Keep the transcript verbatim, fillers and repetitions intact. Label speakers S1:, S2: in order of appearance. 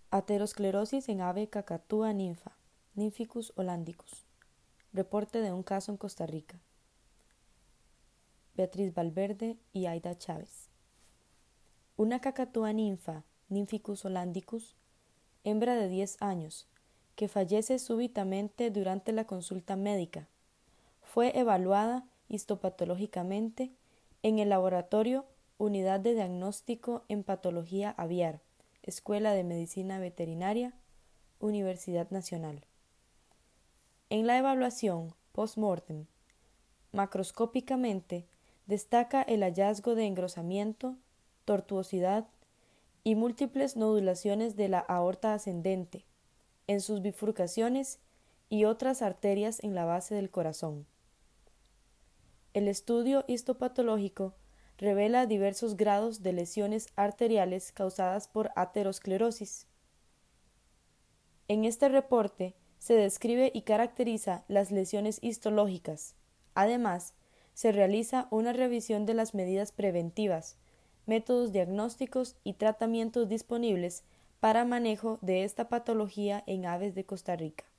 S1: Aterosclerosis en ave cacatúa ninfa, Nymphicus hollandicus. Reporte de un caso en Costa Rica. Beatriz Valverde y Aida Chávez. Una cacatúa ninfa, Nymphicus hollandicus, hembra de diez años, que fallece súbitamente durante la consulta médica, fue evaluada histopatológicamente en el laboratorio Unidad de Diagnóstico en Patología Aviar, Escuela de Medicina Veterinaria, Universidad Nacional. En la evaluación post-mortem, macroscópicamente, destaca el hallazgo de engrosamiento, tortuosidad y múltiples nodulaciones de la aorta ascendente, en sus bifurcaciones y otras arterias en la base del corazón. El estudio histopatológico revela diversos grados de lesiones arteriales causadas por aterosclerosis. En este reporte se describe y caracteriza las lesiones histológicas. Además, se realiza una revisión de las medidas preventivas, métodos diagnósticos y tratamientos disponibles para manejo de esta patología en aves de Costa Rica.